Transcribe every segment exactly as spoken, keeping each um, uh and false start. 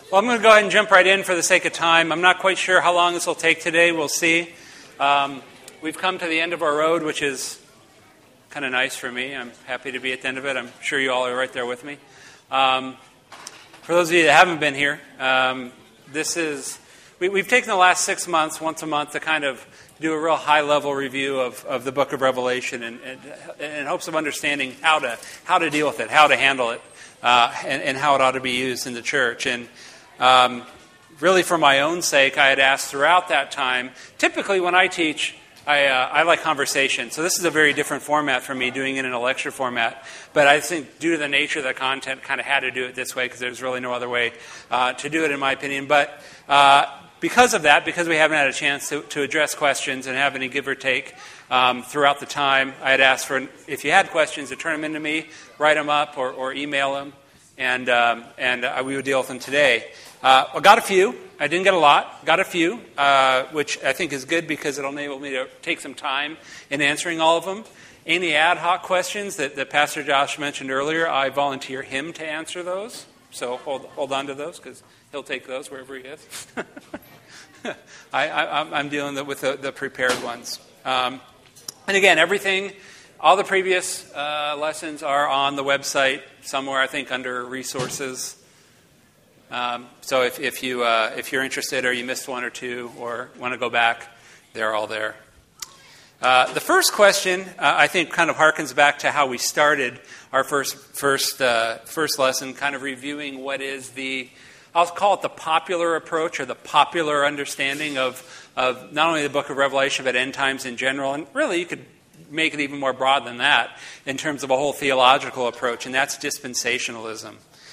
Well, I'm going to go ahead and jump right in for the sake of time. I'm not quite sure how long this will take today. We'll see. Um, we've come to the end of our road, which is kind of nice for me. I'm happy to be at the end of it. I'm sure you all are right there with me. Um, for those of you that haven't been here, um, this is we, we've taken the last six months, once a month, to kind of do a real high-level review of, of the book of Revelation and, and, and in hopes of understanding how to how to deal with it, how to handle it, uh, and, and how it ought to be used in the church. And Um, really, for my own sake, I had asked throughout that time. Typically, when I teach, I, uh, I like conversation. So this is a very different format for me, doing it in a lecture format. But I think due to the nature of the content, kind of had to do it this way because there's really no other way uh, to do it, in my opinion. But uh, because of that, because we haven't had a chance to, to address questions and have any give or take um, throughout the time, I had asked for, if you had questions, to turn them into me, write them up, or, or email them, and um, and uh, we would deal with them today. Uh, I got a few. I didn't get a lot. Got a few, uh, which I think is good because it'll enable me to take some time in answering all of them. Any ad hoc questions that, that Pastor Josh mentioned earlier, I volunteer him to answer those. So hold hold on to those because he'll take those wherever he is. I, I, I'm dealing with the, the prepared ones. Um, and again, everything, all the previous uh, lessons are on the website somewhere, I think, under resources. Um, so if, if you uh, if you're interested, or you missed one or two, or want to go back, they're all there. Uh, the first question, uh, I think, kind of harkens back to how we started our first first uh, first lesson, kind of reviewing what is the, I'll call it the popular approach or the popular understanding of of not only the Book of Revelation but end times in general, and really you could make it even more broad than that in terms of a whole theological approach, and that's dispensationalism.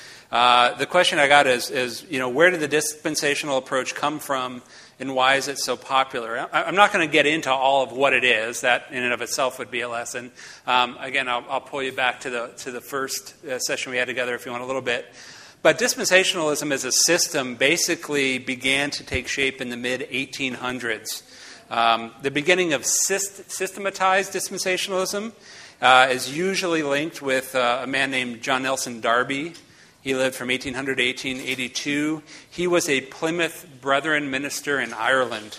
Uh, the question I got is, is, you know, where did the dispensational approach come from, and why is it so popular? I, I'm not going to get into all of what it is. That in and of itself would be a lesson. Um, again, I'll, I'll pull you back to the to the first uh, session we had together if you want a little bit. But dispensationalism as a system basically began to take shape in the mid eighteen hundreds. Um, the beginning of syst- systematized dispensationalism uh, is usually linked with uh, a man named John Nelson Darby. He lived from eighteen hundred to eighteen eighty-two. He was a Plymouth Brethren minister in Ireland.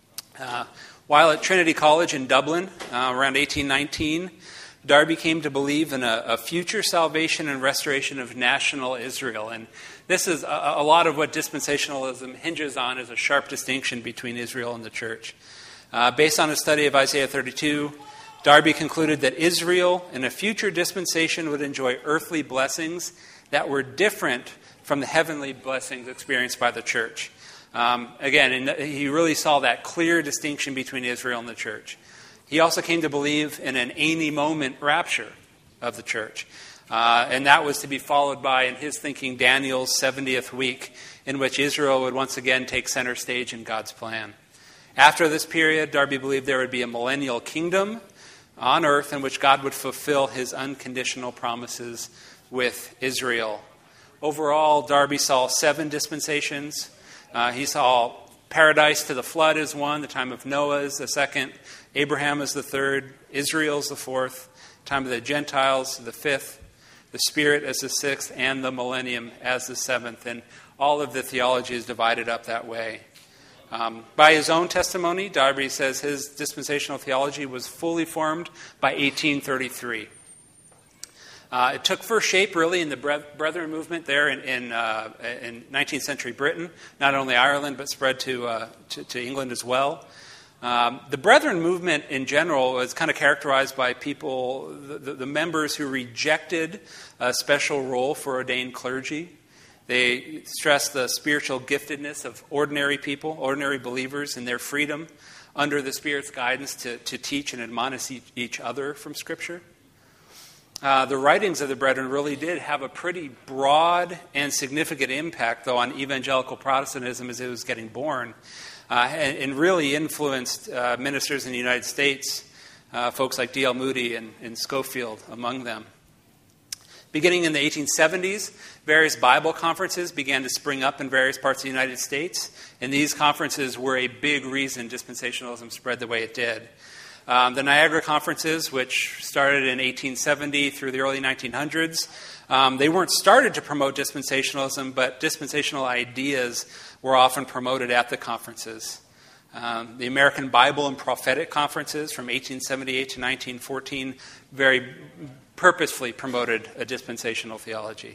Uh, while at Trinity College in Dublin, uh, around eighteen nineteen, Darby came to believe in a, a future salvation and restoration of national Israel. And this is a, a lot of what dispensationalism hinges on, is a sharp distinction between Israel and the church. Uh, based on a study of Isaiah thirty-two, Darby concluded that Israel in a future dispensation would enjoy earthly blessings that were different from the heavenly blessings experienced by the church. Um, again, and he really saw that clear distinction between Israel and the church. He also came to believe in an any moment rapture of the church. Uh, and that was to be followed by, in his thinking, Daniel's seventieth week, in which Israel would once again take center stage in God's plan. After this period, Darby believed there would be a millennial kingdom on earth in which God would fulfill his unconditional promises with Israel. Overall, Darby saw seven dispensations. Uh, he saw paradise to the flood as one, the time of Noah as the second, Abraham as the third, Israel as the fourth, time of the Gentiles the fifth, the Spirit as the sixth, and the millennium as the seventh. And all of the theology is divided up that way. Um, by his own testimony, Darby says his dispensational theology was fully formed by eighteen thirty-three. Uh, it took first shape, really, in the Brethren movement there in in, uh, in nineteenth century Britain, not only Ireland, but spread to uh, to, to England as well. Um, the Brethren movement in general was kind of characterized by people, the, the, the members who rejected a special role for ordained clergy. They stressed the spiritual giftedness of ordinary people, ordinary believers, and their freedom under the Spirit's guidance to, to teach and admonish each other from Scripture. Uh, the writings of the Brethren really did have a pretty broad and significant impact, though, on evangelical Protestantism as it was getting born, uh, and, and really influenced uh, ministers in the United States, uh, folks like D L Moody and, and Schofield among them. Beginning in the eighteen seventies, various Bible conferences began to spring up in various parts of the United States, and these conferences were a big reason dispensationalism spread the way it did. Um, the Niagara Conferences, which started in eighteen seventy through the early nineteen hundreds, Um, they weren't started to promote dispensationalism, but dispensational ideas were often promoted at the conferences. Um, the American Bible and Prophetic Conferences from eighteen seventy-eight to nineteen fourteen very purposefully promoted a dispensational theology.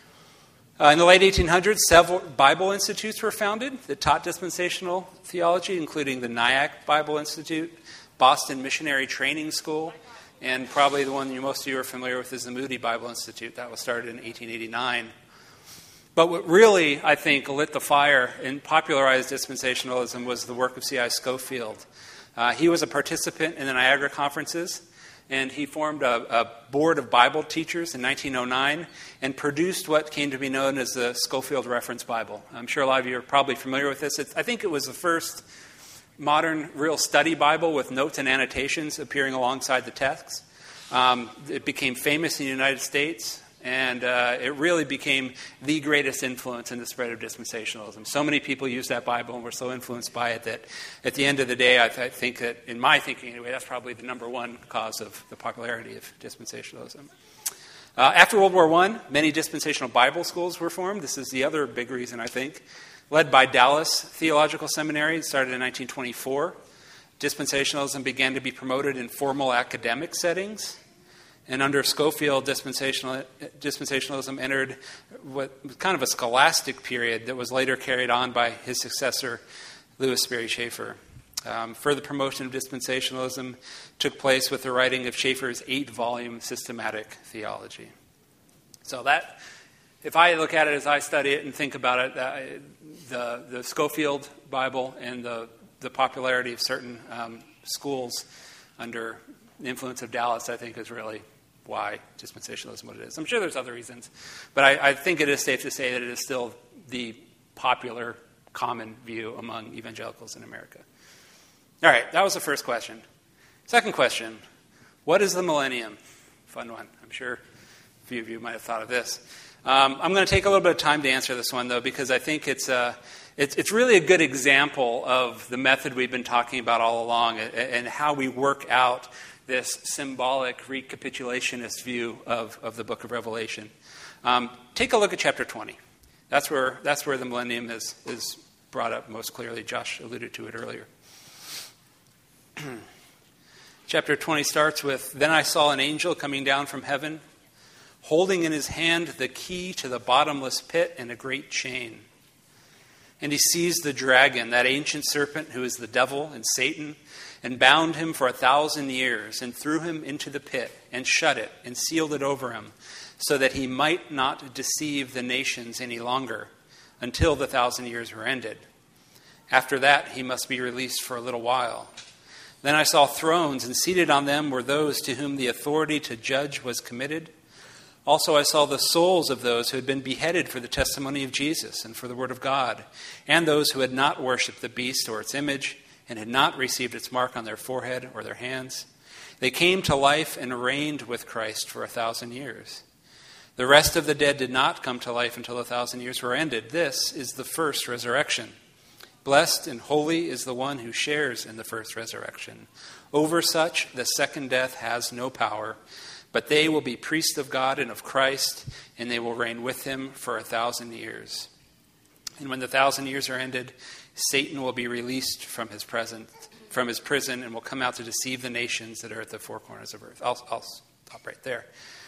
Uh, in the late eighteen hundreds, several Bible institutes were founded that taught dispensational theology, including the Nyack Bible Institute, Boston Missionary Training School, and probably the one you most of you are familiar with is the Moody Bible Institute. That was started in eighteen eighty-nine. But what really, I think, lit the fire and popularized dispensationalism was the work of C I Scofield. Uh, he was a participant in the Niagara Conferences, and he formed a, a board of Bible teachers in nineteen oh nine and produced what came to be known as the Scofield Reference Bible. I'm sure a lot of you are probably familiar with this. It's, I think it was the first modern real study Bible with notes and annotations appearing alongside the text. Um, it became famous in the United States, and uh, it really became the greatest influence in the spread of dispensationalism. So many people use that Bible and were so influenced by it that at the end of the day, I, th- I think that, in my thinking anyway, that's probably the number one cause of the popularity of dispensationalism. Uh, after World War One, many dispensational Bible schools were formed. This is the other big reason, I think. Led by Dallas Theological Seminary, it started in nineteen twenty-four. Dispensationalism began to be promoted in formal academic settings. And under Scofield, dispensational, dispensationalism entered what was kind of a scholastic period that was later carried on by his successor, Lewis Sperry Chafer. Um, further promotion of dispensationalism took place with the writing of Chafer's eight-volume systematic theology. So that, if I look at it as I study it and think about it, uh, the, the Scofield Bible and the, the popularity of certain um, schools under the influence of Dallas, I think, is really why dispensationalism what it is. I'm sure there's other reasons, but I, I think it is safe to say that it is still the popular, common view among evangelicals in America. All right, that was the first question. Second question, what is the millennium? Fun one. I'm sure a few of you might have thought of this. Um, I'm going to take a little bit of time to answer this one, though, because I think it's a, it's, it's really a good example of the method we've been talking about all along and, and how we work out this symbolic recapitulationist view of, of the book of Revelation. Um, take a look at chapter twenty. That's where, that's where the millennium is, is brought up most clearly. Josh alluded to it earlier. Chapter twenty starts with, "Then I saw an angel coming down from heaven, holding in his hand the key to the bottomless pit and a great chain. And he seized the dragon, that ancient serpent who is the devil and Satan, and bound him for a thousand years, and threw him into the pit, and shut it, and sealed it over him, so that he might not deceive the nations any longer, until the thousand years were ended. After that, he must be released for a little while. Then I saw thrones, and seated on them were those to whom the authority to judge was committed. Also I saw the souls of those who had been beheaded for the testimony of Jesus and for the word of God, and those who had not worshipped the beast or its image, and had not received its mark on their forehead or their hands. They came to life and reigned with Christ for a thousand years. The rest of the dead did not come to life until a thousand years were ended. This is the first resurrection. Blessed and holy is the one who shares in the first resurrection. Over such, the second death has no power, but they will be priests of God and of Christ, and they will reign with him for a thousand years. And when the thousand years are ended, Satan will be released from his present, from his prison and will come out to deceive the nations that are at the four corners of earth." I'll, I'll stop right there.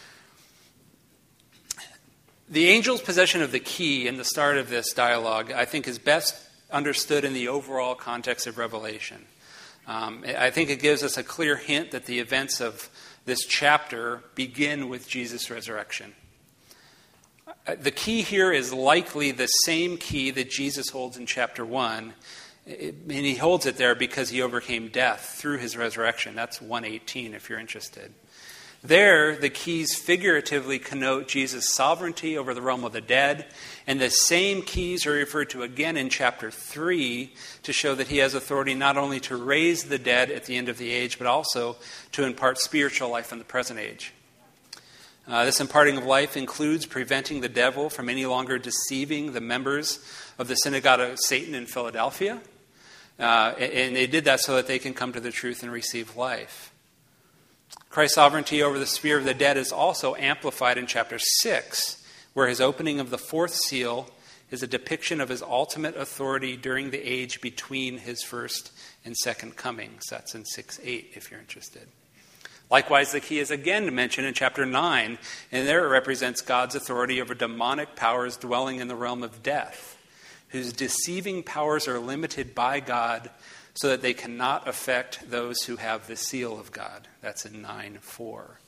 The angel's possession of the key in the start of this dialogue, I think, is best understood in the overall context of Revelation. Um, I think it gives us a clear hint that the events of this chapter begin with Jesus' resurrection. The key here is likely the same key that Jesus holds in chapter one. And he holds it there because he overcame death through his resurrection. That's one eighteen if you're interested. There, the keys figuratively connote Jesus' sovereignty over the realm of the dead. And the same keys are referred to again in chapter three to show that he has authority not only to raise the dead at the end of the age, but also to impart spiritual life in the present age. Uh, this imparting of life includes preventing the devil from any longer deceiving the members of the synagogue of Satan in Philadelphia. Uh, and they did that so that they can come to the truth and receive life. Christ's sovereignty over the sphere of the dead is also amplified in chapter six, where his opening of the fourth seal is a depiction of his ultimate authority during the age between his first and second comings. That's in six eight, if you're interested. Likewise, the key is again mentioned in chapter nine, and there it represents God's authority over demonic powers dwelling in the realm of death, whose deceiving powers are limited by God so that they cannot affect those who have the seal of God. That's in nine four.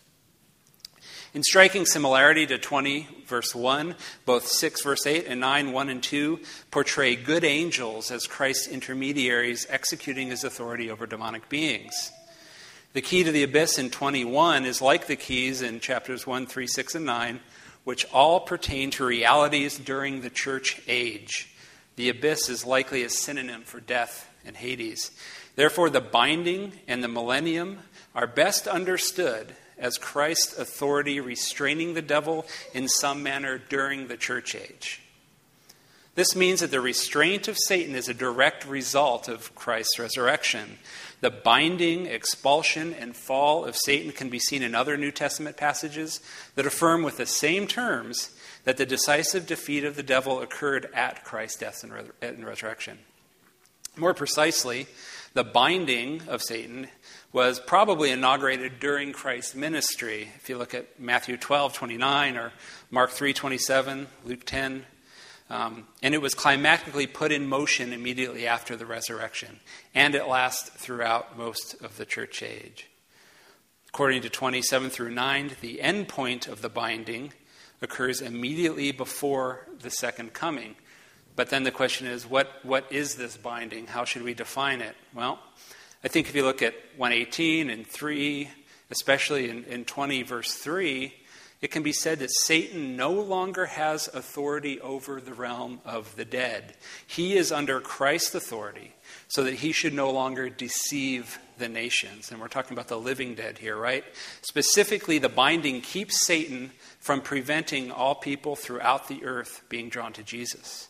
In striking similarity to twenty, verse one, both six, verse eight, and nine, one and two portray good angels as Christ's intermediaries executing his authority over demonic beings. The key to the abyss in twenty-one is like the keys in chapters one, three, six, and nine, which all pertain to realities during the church age. The abyss is likely a synonym for death and Hades. Therefore, the binding and the millennium are best understood as Christ's authority restraining the devil in some manner during the church age. This means that the restraint of Satan is a direct result of Christ's resurrection. The binding, expulsion, and fall of Satan can be seen in other New Testament passages that affirm with the same terms that the decisive defeat of the devil occurred at Christ's death and, res- and resurrection. More precisely, the binding of Satan was probably inaugurated during Christ's ministry. If you look at Matthew twelve twenty-nine or Mark three twenty-seven, Luke ten, um, and it was climactically put in motion immediately after the resurrection, and it lasts throughout most of the church age. According to twenty-seven through nine, the end point of the binding occurs immediately before the second coming. But then the question is, what, what is this binding? How should we define it? Well, I think if you look at one eighteen and three, especially in, in twenty verse three, it can be said that Satan no longer has authority over the realm of the dead. He is under Christ's authority, so that he should no longer deceive the nations. And we're talking about the living dead here, right? Specifically, the binding keeps Satan from preventing all people throughout the earth being drawn to Jesus.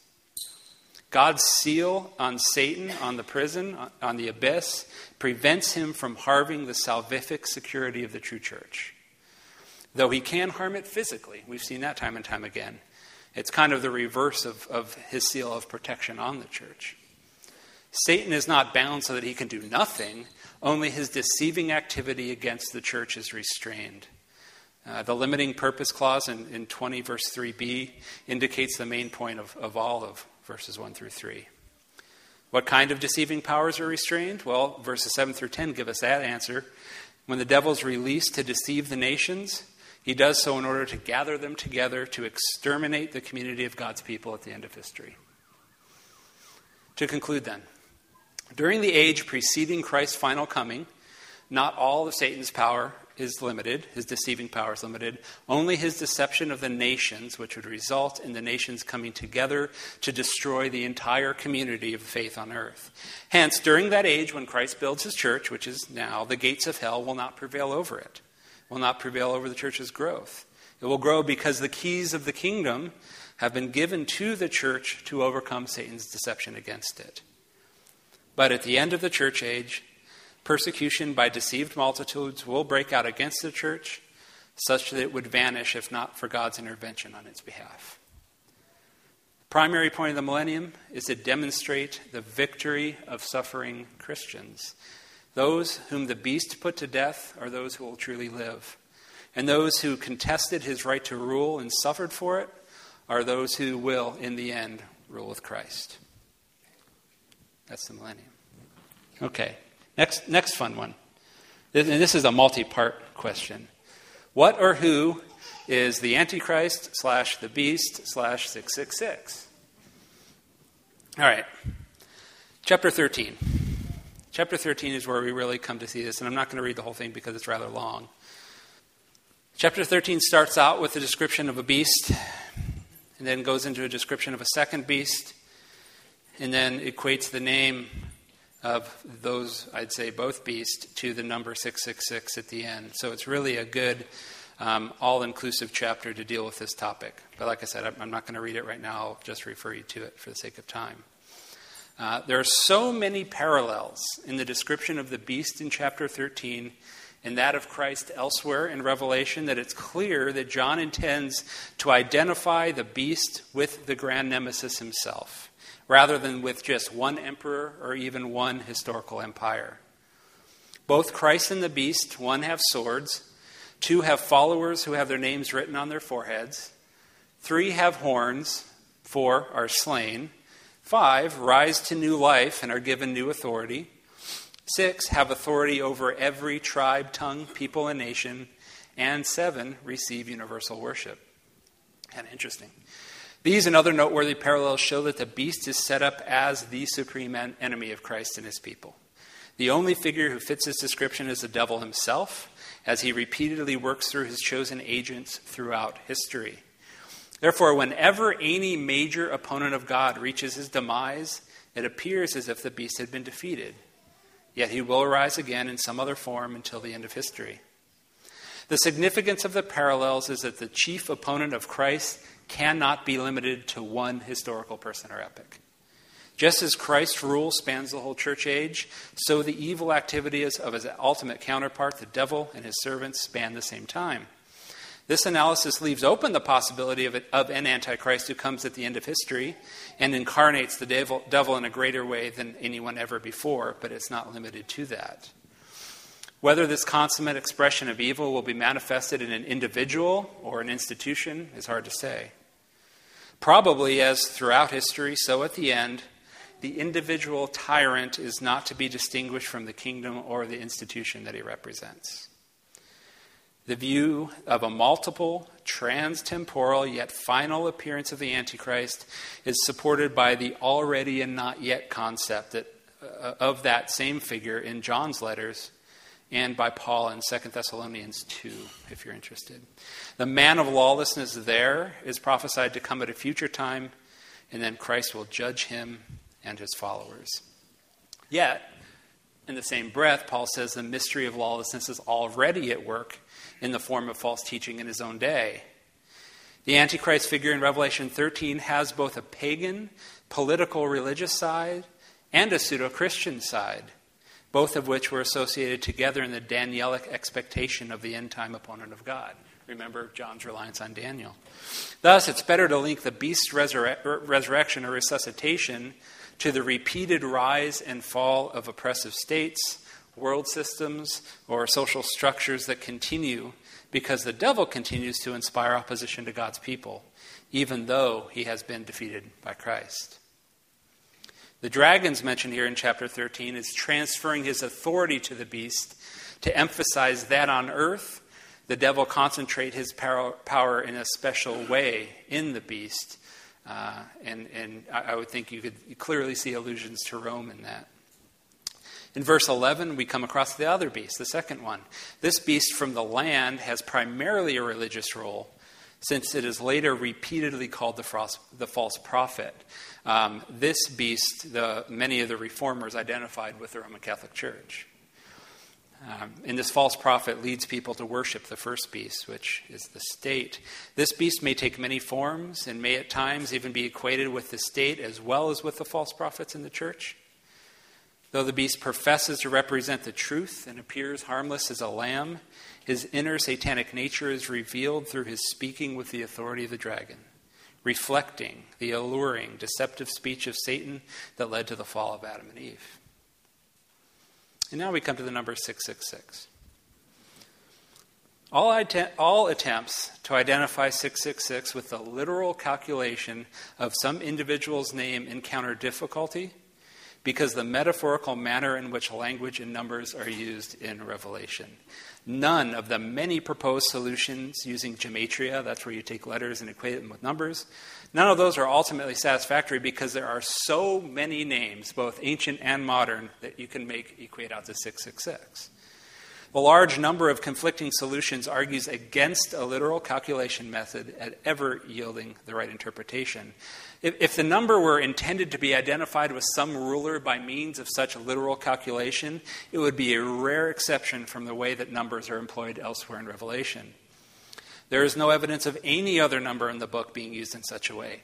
God's seal on Satan, on the prison, on the abyss, prevents him from harming the salvific security of the true church. Though he can harm it physically. We've seen that time and time again. It's kind of the reverse of, of his seal of protection on the church. Satan is not bound so that he can do nothing. Only his deceiving activity against the church is restrained. Uh, the limiting purpose clause in, in twenty verse three b indicates the main point of, of all of verses one through three. What kind of deceiving powers are restrained? Well, verses seven through ten give us that answer. When the devil is released to deceive the nations, he does so in order to gather them together to exterminate the community of God's people at the end of history. To conclude then, during the age preceding Christ's final coming, not all of Satan's power is limited, his deceiving power is limited. Only his deception of the nations, which would result in the nations coming together to destroy the entire community of faith on earth. Hence, during that age when Christ builds his church, which is now, the gates of hell will not prevail over it, will not prevail over the church's growth. It will grow because the keys of the kingdom have been given to the church to overcome Satan's deception against it. But at the end of the church age, persecution by deceived multitudes will break out against the church, such that it would vanish if not for God's intervention on its behalf. The primary point of the millennium is to demonstrate the victory of suffering Christians. Those whom the beast put to death are those who will truly live. And those who contested his right to rule and suffered for it are those who will, in the end, rule with Christ. That's the millennium. Okay. Next, next fun one. And this is a multi-part question. What or who is the Antichrist slash the beast slash six six six? All right. Chapter thirteen. Chapter thirteen is where we really come to see this, and I'm not going to read the whole thing because it's rather long. Chapter thirteen starts out with a description of a beast, and then goes into a description of a second beast, and then equates the name of those, I'd say both beasts, to the number six six six at the end. So it's really a good um, all-inclusive chapter to deal with this topic. But like I said, I'm not going to read it right now. I'll just refer you to it for the sake of time. Uh, there are so many parallels in the description of the beast in chapter thirteen and that of Christ elsewhere in Revelation that it's clear that John intends to identify the beast with the grand nemesis himself, rather than with just one emperor or even one historical empire. Both Christ and the beast, one, have swords, two, have followers who have their names written on their foreheads, three, have horns, four, are slain, five, rise to new life and are given new authority, six, have authority over every tribe, tongue, people, and nation, and seven, receive universal worship. Kind of interesting. These and other noteworthy parallels show that the beast is set up as the supreme en- enemy of Christ and his people. The only figure who fits this description is the devil himself, as he repeatedly works through his chosen agents throughout history. Therefore, whenever any major opponent of God reaches his demise, it appears as if the beast had been defeated. Yet he will arise again in some other form until the end of history. The significance of the parallels is that the chief opponent of Christ cannot be limited to one historical person or epoch. Just as Christ's rule spans the whole church age, so the evil activities of his ultimate counterpart, the devil, and his servants span the same time. This analysis leaves open the possibility of, it, of an Antichrist who comes at the end of history and incarnates the devil, devil in a greater way than anyone ever before, but it's not limited to that. Whether this consummate expression of evil will be manifested in an individual or an institution is hard to say. Probably, as throughout history, so at the end, the individual tyrant is not to be distinguished from the kingdom or the institution that he represents. The view of a multiple, trans-temporal, yet final appearance of the Antichrist is supported by the already and not yet concept that, uh, of that same figure in John's letters and by Paul in Second Thessalonians two, if you're interested. The man of lawlessness there is prophesied to come at a future time, and then Christ will judge him and his followers. Yet, in the same breath, Paul says the mystery of lawlessness is already at work in the form of false teaching in his own day. The Antichrist figure in Revelation thirteen has both a pagan, political, religious side and a pseudo-Christian side, both of which were associated together in the Danielic expectation of the end-time opponent of God. Remember John's reliance on Daniel. Thus, it's better to link the beast's resurre- resurrection or resuscitation to the repeated rise and fall of oppressive states, world systems, or social structures that continue because the devil continues to inspire opposition to God's people, even though he has been defeated by Christ. The dragons mentioned here in chapter thirteen is transferring his authority to the beast to emphasize that on earth, the devil concentrate his power in a special way in the beast. Uh, and, and I would think you could clearly see allusions to Rome in that. In verse eleven, we come across the other beast, the second one. This beast from the land has primarily a religious role, since it is later repeatedly called the, false, the false prophet. Um, this beast, the, many of the reformers identified with the Roman Catholic Church. Um, and this false prophet leads people to worship the first beast, which is the state. This beast may take many forms and may at times even be equated with the state as well as with the false prophets in the church. Though the beast professes to represent the truth and appears harmless as a lamb, his inner satanic nature is revealed through his speaking with the authority of the dragon, reflecting the alluring, deceptive speech of Satan that led to the fall of Adam and Eve. And now we come to the number six six six. All, att- all attempts to identify six six six with the literal calculation of some individual's name encounter difficulty because the metaphorical manner in which language and numbers are used in Revelation. None of the many proposed solutions using gematria, that's where you take letters and equate them with numbers, none of those are ultimately satisfactory because there are so many names, both ancient and modern, that you can make equate out to six six six. The large number of conflicting solutions argues against a literal calculation method at ever yielding the right interpretation. If, if the number were intended to be identified with some ruler by means of such a literal calculation, it would be a rare exception from the way that numbers are employed elsewhere in Revelation. There is no evidence of any other number in the book being used in such a way.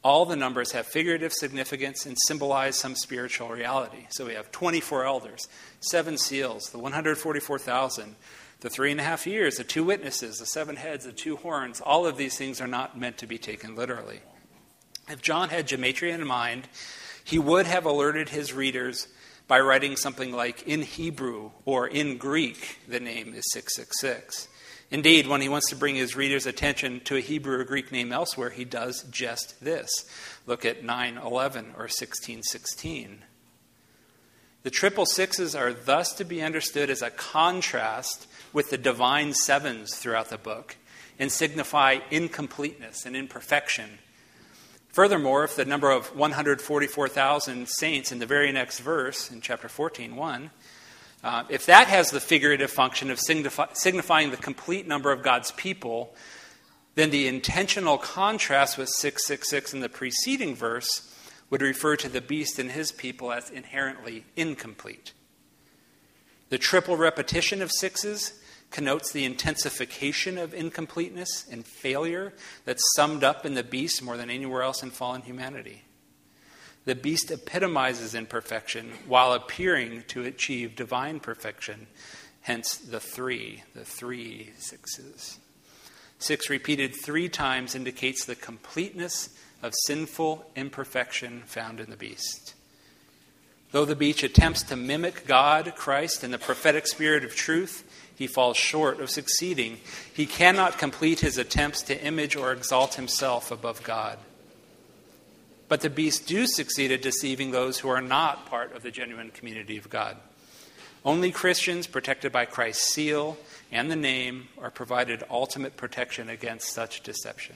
All the numbers have figurative significance and symbolize some spiritual reality. So we have twenty-four elders, seven seals, the one hundred forty-four thousand, the three and a half years, the two witnesses, the seven heads, the two horns. All of these things are not meant to be taken literally. If John had gematria in mind, he would have alerted his readers by writing something like, in Hebrew or in Greek, the name is six six six. Indeed, when he wants to bring his readers' attention to a Hebrew or Greek name elsewhere, he does just this. Look at nine eleven or sixteen sixteen. The triple sixes are thus to be understood as a contrast with the divine sevens throughout the book and signify incompleteness and imperfection. Furthermore, if the number of one hundred forty-four thousand saints in the very next verse, in chapter fourteen, one, uh, if that has the figurative function of signify, signifying the complete number of God's people, then the intentional contrast with six six six in the preceding verse would refer to the beast and his people as inherently incomplete. The triple repetition of sixes connotes the intensification of incompleteness and failure that's summed up in the beast more than anywhere else in fallen humanity. The beast epitomizes imperfection while appearing to achieve divine perfection, hence the three, the three sixes. Six repeated three times indicates the completeness of sinful imperfection found in the beast. Though the beast attempts to mimic God, Christ, and the prophetic spirit of truth, he falls short of succeeding. He cannot complete his attempts to image or exalt himself above God. But the beasts do succeed at deceiving those who are not part of the genuine community of God. Only Christians protected by Christ's seal and the name are provided ultimate protection against such deception.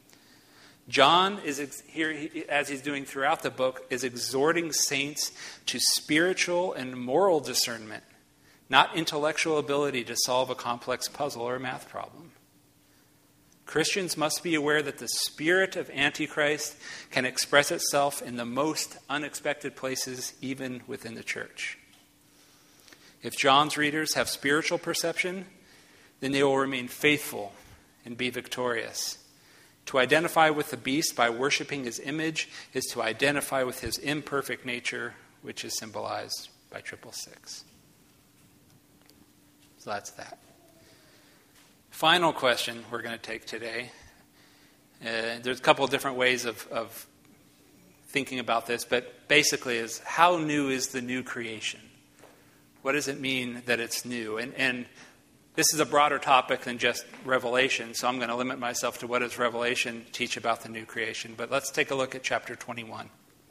John, is here, as he's doing throughout the book, is exhorting saints to spiritual and moral discernment, not intellectual ability to solve a complex puzzle or math problem. Christians must be aware that the spirit of Antichrist can express itself in the most unexpected places, even within the church. If John's readers have spiritual perception, then they will remain faithful and be victorious. To identify with the beast by worshiping his image is to identify with his imperfect nature, which is symbolized by triple six. So that's that. Final question we're going to take today. Uh, there's a couple of different ways of, of thinking about this, but basically is, how new is the new creation? What does it mean that it's new? And, and this is a broader topic than just Revelation, so I'm going to limit myself to what does Revelation teach about the new creation. But let's take a look at chapter twenty-one.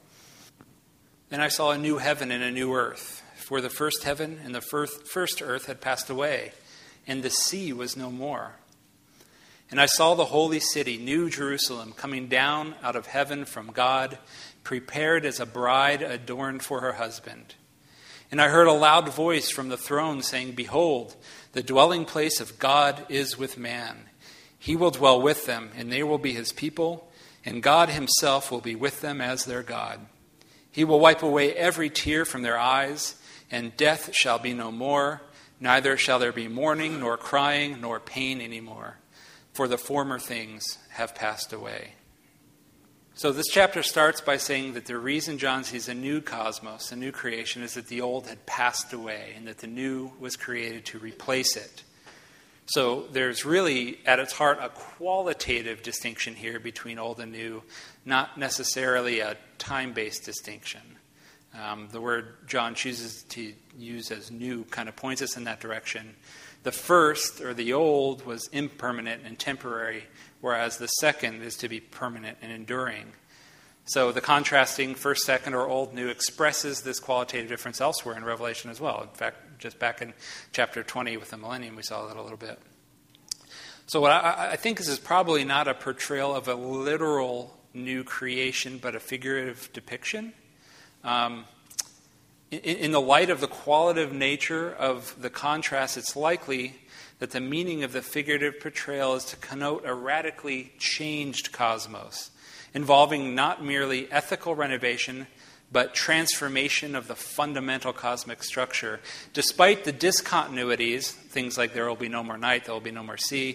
Then I saw a new heaven and a new earth, for the first heaven and the first, first earth had passed away, and the sea was no more. And I saw the holy city, New Jerusalem, coming down out of heaven from God, prepared as a bride adorned for her husband. And I heard a loud voice from the throne saying, "Behold, the dwelling place of God is with man. He will dwell with them, and they will be his people, and God himself will be with them as their God. He will wipe away every tear from their eyes, and death shall be no more, neither shall there be mourning, nor crying, nor pain anymore, for the former things have passed away." So this chapter starts by saying that the reason John sees a new cosmos, a new creation, is that the old had passed away and that the new was created to replace it. So there's really, at its heart, a qualitative distinction here between old and new, not necessarily a time-based distinction. Um, the word John chooses to use as new kind of points us in that direction. The first, or the old, was impermanent and temporary, whereas the second is to be permanent and enduring. So the contrasting first, second, or old, new expresses this qualitative difference elsewhere in Revelation as well. In fact, just back in chapter twenty with the millennium, we saw that a little bit. So what I, I think this is probably not a portrayal of a literal new creation, but a figurative depiction. Um, in, in the light of the qualitative nature of the contrast, it's likely that the meaning of the figurative portrayal is to connote a radically changed cosmos, involving not merely ethical renovation, but transformation of the fundamental cosmic structure. Despite the discontinuities, things like there will be no more night, there will be no more sea,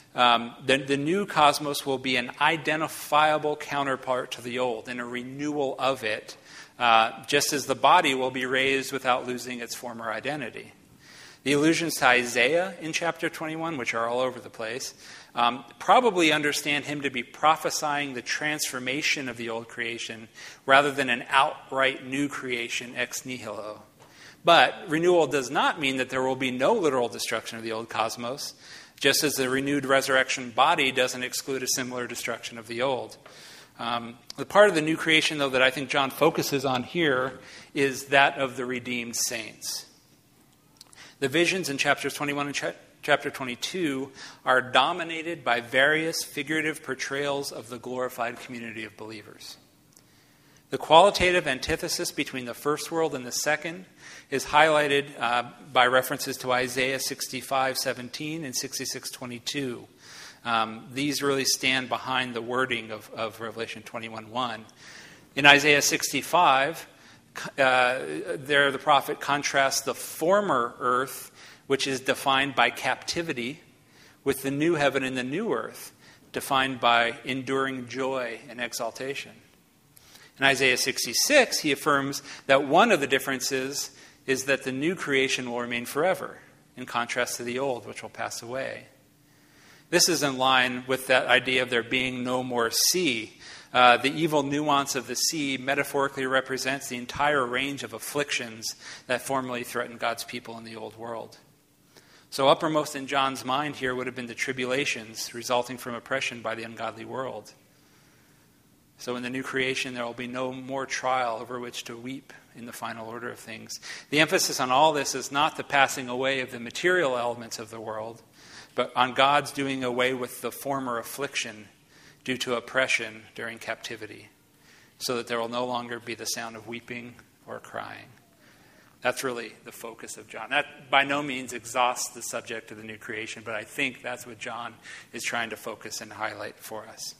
Um, the, the new cosmos will be an identifiable counterpart to the old and a renewal of it, uh, just as the body will be raised without losing its former identity. The allusions to Isaiah in chapter twenty-one, which are all over the place, um, probably understand him to be prophesying the transformation of the old creation rather than an outright new creation ex nihilo. But renewal does not mean that there will be no literal destruction of the old cosmos, just as the renewed resurrection body doesn't exclude a similar destruction of the old. Um, the part of the new creation, though, that I think John focuses on here is that of the redeemed saints. The visions in chapters twenty-one and cha- chapter twenty-two are dominated by various figurative portrayals of the glorified community of believers. The qualitative antithesis between the first world and the second is highlighted uh, by references to Isaiah sixty-five seventeen and sixty-six twenty-two. Um, these really stand behind the wording of, of Revelation twenty-one one. In Isaiah sixty-five, uh, there the prophet contrasts the former earth, which is defined by captivity, with the new heaven and the new earth, defined by enduring joy and exaltation. In Isaiah sixty-six, he affirms that one of the differences is that the new creation will remain forever, in contrast to the old, which will pass away. This is in line with that idea of there being no more sea. Uh, the evil nuance of the sea metaphorically represents the entire range of afflictions that formerly threatened God's people in the old world. So uppermost in John's mind here would have been the tribulations resulting from oppression by the ungodly world. So in the new creation, there will be no more trial over which to weep in the final order of things. The emphasis on all this is not the passing away of the material elements of the world, but on God's doing away with the former affliction due to oppression during captivity, so that there will no longer be the sound of weeping or crying. That's really the focus of John. That by no means exhausts the subject of the new creation, but I think that's what John is trying to focus and highlight for us.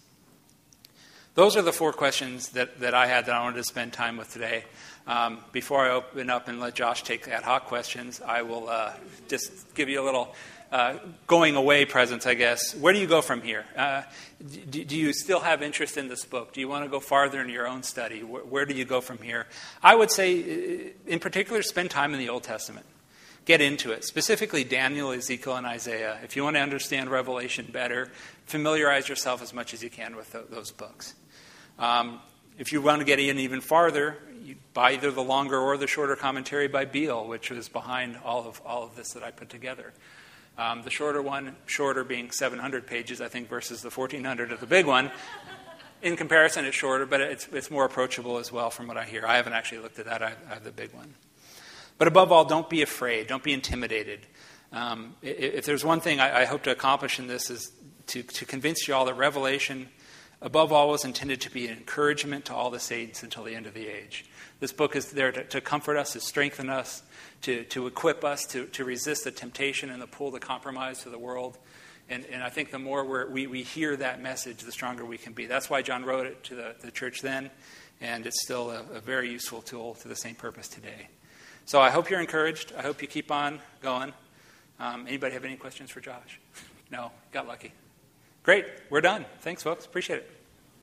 Those are the four questions that, that I had that I wanted to spend time with today. Um, before I open up and let Josh take ad hoc questions, I will uh, just give you a little uh, going away presence, I guess. Where do you go from here? Uh, do, do you still have interest in this book? Do you want to go farther in your own study? Where, where do you go from here? I would say, in particular, spend time in the Old Testament. Get into it, specifically Daniel, Ezekiel, and Isaiah. If you want to understand Revelation better, familiarize yourself as much as you can with th- those books. Um, if you want to get in even farther, you buy either the longer or the shorter commentary by Beale, which was behind all of all of this that I put together. Um, the shorter one, shorter being seven hundred pages, I think, versus the fourteen hundred of the big one. In comparison, it's shorter, but it's it's more approachable as well from what I hear. I haven't actually looked at that. I, I have the big one. But above all, don't be afraid. Don't be intimidated. Um, if, if there's one thing I, I hope to accomplish in this is to, to convince you all that Revelation, above all, was intended to be an encouragement to all the saints until the end of the age. This book is there to, to comfort us, to strengthen us, to, to equip us, to, to resist the temptation and the pull to compromise to the world. And, and I think the more we're, we, we hear that message, the stronger we can be. That's why John wrote it to the, the church then, and it's still a, a very useful tool to the same purpose today. So I hope you're encouraged. I hope you keep on going. Um, anybody have any questions for Josh? No? Got lucky. Great. We're done. Thanks, folks. Appreciate it.